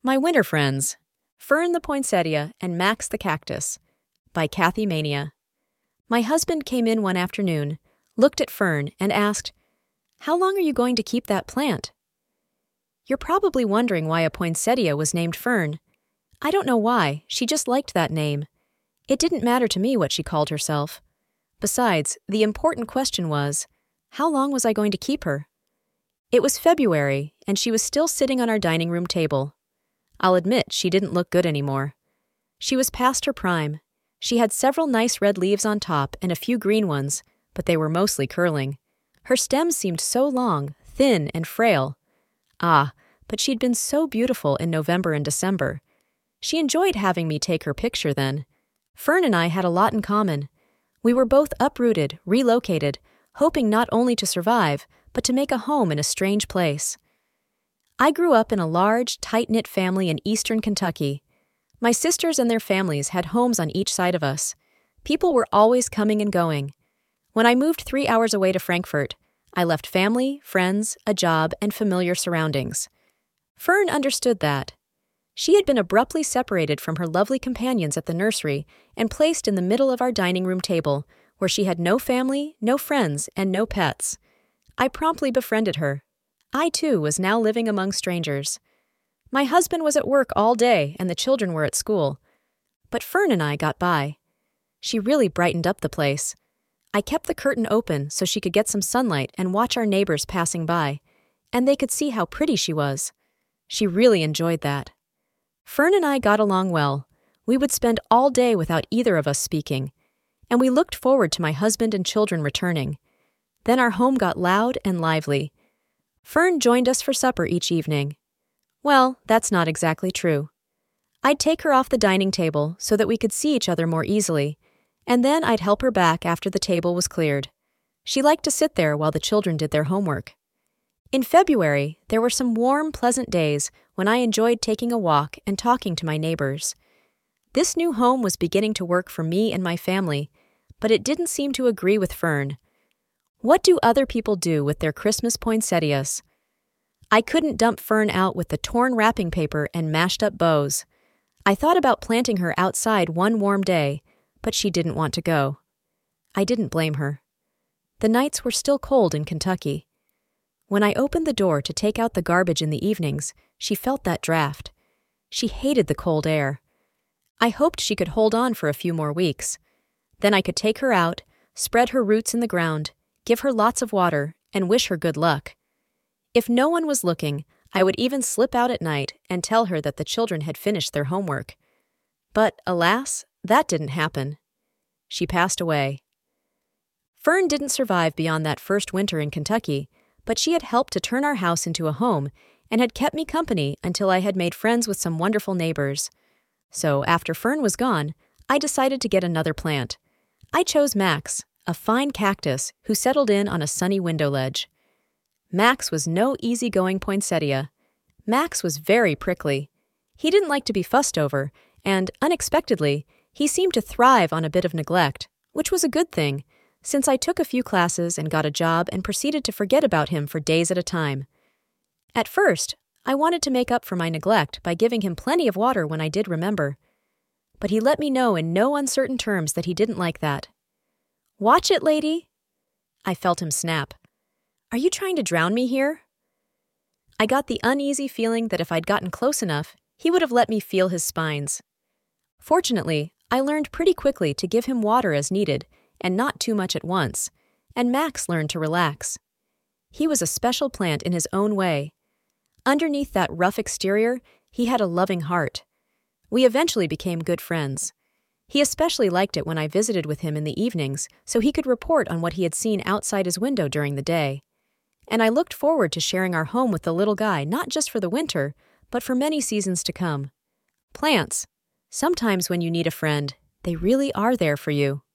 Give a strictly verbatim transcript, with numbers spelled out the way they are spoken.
My Winter Friends, Fern the Poinsettia and Max the Cactus, by Kathy Mania. My husband came in one afternoon, looked at Fern, and asked, "How long are you going to keep that plant?" You're probably wondering why a poinsettia was named Fern. I don't know why, she just liked that name. It didn't matter to me what she called herself. Besides, the important question was, how long was I going to keep her? It was February, and she was still sitting on our dining room table. I'll admit she didn't look good anymore. She was past her prime. She had several nice red leaves on top and a few green ones, but they were mostly curling. Her stems seemed so long, thin, and frail. Ah, but she'd been so beautiful in November and December. She enjoyed having me take her picture then. Fern and I had a lot in common. We were both uprooted, relocated, hoping not only to survive, but to make a home in a strange place. I grew up in a large, tight-knit family in eastern Kentucky. My sisters and their families had homes on each side of us. People were always coming and going. When I moved three hours away to Frankfort, I left family, friends, a job, and familiar surroundings. Fern understood that. She had been abruptly separated from her lovely companions at the nursery and placed in the middle of our dining room table, where she had no family, no friends, and no pets. I promptly befriended her. I, too, was now living among strangers. My husband was at work all day and the children were at school. But Fern and I got by. She really brightened up the place. I kept the curtain open so she could get some sunlight and watch our neighbors passing by, and they could see how pretty she was. She really enjoyed that. Fern and I got along well. We would spend all day without either of us speaking, and we looked forward to my husband and children returning. Then our home got loud and lively. Fern joined us for supper each evening. Well, that's not exactly true. I'd take her off the dining table so that we could see each other more easily, and then I'd help her back after the table was cleared. She liked to sit there while the children did their homework. In February, there were some warm, pleasant days when I enjoyed taking a walk and talking to my neighbors. This new home was beginning to work for me and my family, but it didn't seem to agree with Fern. What do other people do with their Christmas poinsettias? I couldn't dump Fern out with the torn wrapping paper and mashed up bows. I thought about planting her outside one warm day, but she didn't want to go. I didn't blame her. The nights were still cold in Kentucky. When I opened the door to take out the garbage in the evenings, she felt that draft. She hated the cold air. I hoped she could hold on for a few more weeks. Then I could take her out, spread her roots in the ground, give her lots of water, and wish her good luck. If no one was looking, I would even slip out at night and tell her that the children had finished their homework. But, alas, that didn't happen. She passed away. Fern didn't survive beyond that first winter in Kentucky, but she had helped to turn our house into a home and had kept me company until I had made friends with some wonderful neighbors. So, after Fern was gone, I decided to get another plant. I chose Max, a fine cactus who settled in on a sunny window ledge. Max was no easygoing poinsettia. Max was very prickly. He didn't like to be fussed over, and, unexpectedly, he seemed to thrive on a bit of neglect, which was a good thing, since I took a few classes and got a job and proceeded to forget about him for days at a time. At first, I wanted to make up for my neglect by giving him plenty of water when I did remember. But he let me know in no uncertain terms that he didn't like that. "Watch it, lady!" I felt him snap. "Are you trying to drown me here?" I got the uneasy feeling that if I'd gotten close enough, he would have let me feel his spines. Fortunately, I learned pretty quickly to give him water as needed, and not too much at once, and Max learned to relax. He was a special plant in his own way. Underneath that rough exterior, he had a loving heart. We eventually became good friends. He especially liked it when I visited with him in the evenings so he could report on what he had seen outside his window during the day. And I looked forward to sharing our home with the little guy not just for the winter, but for many seasons to come. Plants, sometimes when you need a friend, they really are there for you.